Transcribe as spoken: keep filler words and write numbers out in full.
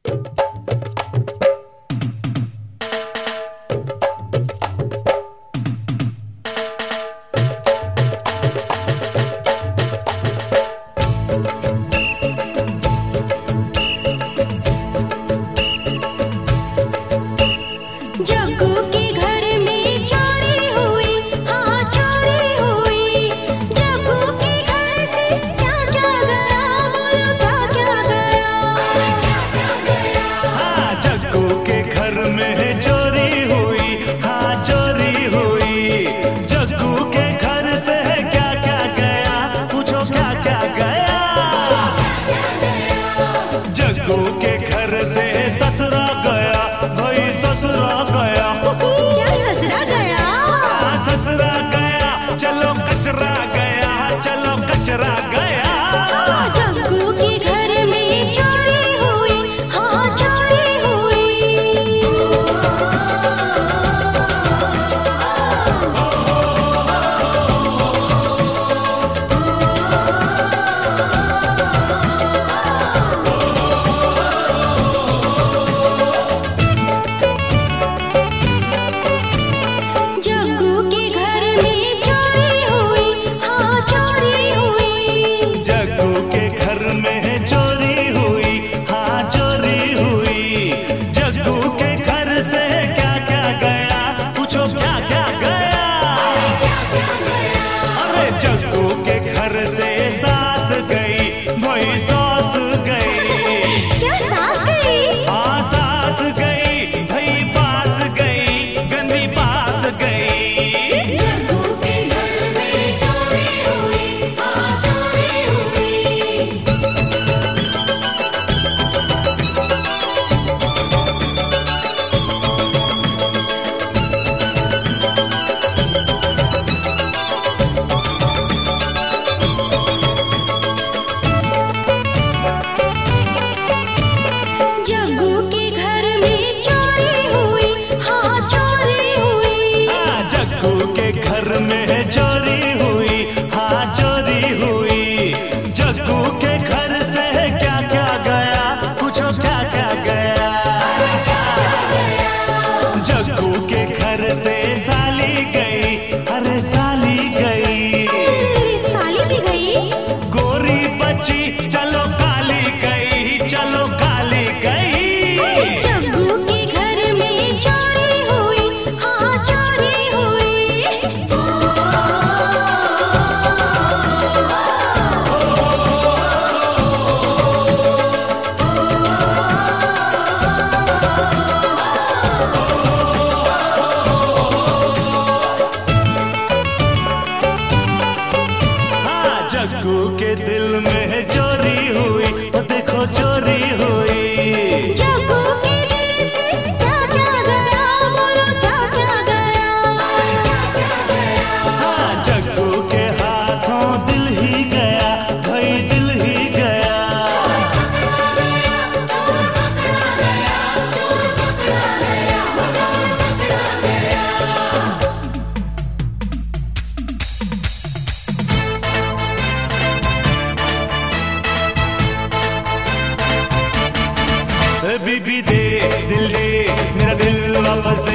जग्गू के घर में चोरी हुई, हाँ चोरी हुई। जग्गू के घर से क्या क्या गया, बोलो क्या क्या गया। हाँ, जग्गू के घर में चोरी हुई, हाँ चोरी हुई। जग्गू के घर से क्या क्या गया, पूछो क्या क्या गया। जग्गू के घर से ससुरा गया, भाई ससुरा गया। क्या ससुरा गया? हाँ, ससुरा गया, चलो कचरा गया, चलो कचरा गया। हाँ, जग्गू के घर में चोरी हुई, हाँ चोरी हुई। जग्गू के घर में चोरी हुई, हाँ चोरी हुई। जग्गू के घर में चोरी हुई, हाँ चोरी हुई। जग्गू के घर से क्या क्या गया, पूछो क्या क्या गया। अरे जग्गू के घर से सास गई, वही सास गई। क्या सास गई? हाँ सास गई, भाई पास गई, गंदी पास गई। जग्गू के घर में चोरी हुई, हाँ चोरी हुई। जग्गू के घर में चोरी हुई, हाँ चोरी हुई। हाँ, जग्गू के घर में चोरी हुई, हाँ चोरी हुई। जग्गू के घर से क्या क्या गया, पूछो क्या क्या गया। जग्गू के घर से साली गई, अरे साली गई। अरे, साली भी गई। गोरी बची, चलो काली गई, चलो काली गई। जग्गू के घर में चोरी हुई, हाँ चोरी हुई। हाँ, जग्गू के दिल में चोरी हुई, वो देखो चोरी हुई। जग्गू के दिल से क्या क्या गया, बोलो क्या क्या गया। हाँ, जग्गू के हाथों दिल ही गया, भाई दिल ही गया। ए बीबी दे दिल दे, मेरा दिल वापस